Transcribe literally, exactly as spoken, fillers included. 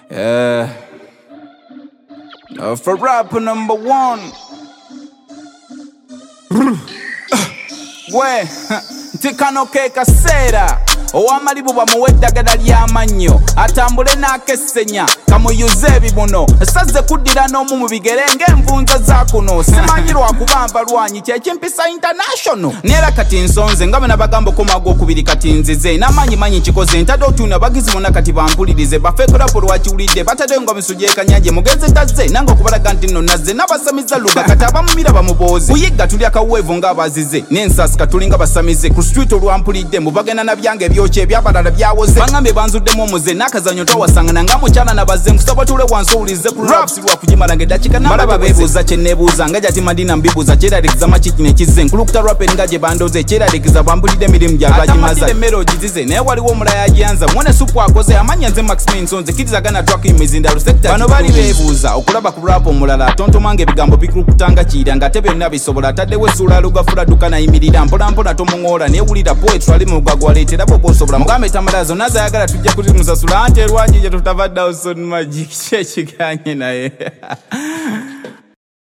Yeah. Uh, for rapper number one. We ntikano kekasera owamalibu bamuwe eddagala ly'amannyo atambule n'akesenya kamuyuze ebibuno saze kuddira n'omu mu bigere ng'envunza za kuno simanyi lwakubamba lwanyi kyekimpisa international neera kati nsonze nga bana bagamba okomaga okubiri kati nzize n'amaanyi manyi nkikoze ntadde otuuna bagizi bonna kati bampulirize bafeekolapo lwakiwulidde bataddeyo nga misu gyekanyanje mugenzi tazze nange okubalaga nti nno nazze n'abasamiza luga kati abamumira bamuboozi kuyigga tuli akaweevu ng'abazize n'ensasi katulinga basamize ku street olwampulidde mubagenda na byange ebyokye ebyabalala byawoze bangambye banzuddemu omuze n'akazanyo twawasangana nga mukyala nabazze nkusaba tule wansi owulize ku raps lwakugimala ng'eddakiika nambala beebuuza kye neebuuza nga gyati madina mbibuuza kyeralikiza makiki ne kizze nkulukuta rapeni nga gye bandoze kyeralikiza bwampulidde emirimu gyalwagimaza emmere ogizize naye waliwo omulala yagiyanza mwone supu akoze amanya nze maximin nsonze kirizagana twaka emizinda lusekta bano bali beebuuza okulaba ku rap omulala tontoma nga ebigambo bikulukutanga kiira ng'ate byonna bisobola ataddewo essuula alugafula dduka nayimirira mpolampola tomuŋoola neewulira poetry ali mu lugagwaleetera bwe bw'osobola mugambe tamala zonna zayagala tujja kuzimusasula anti erwanyi gye tutavaddawo son magic kye kiganye naye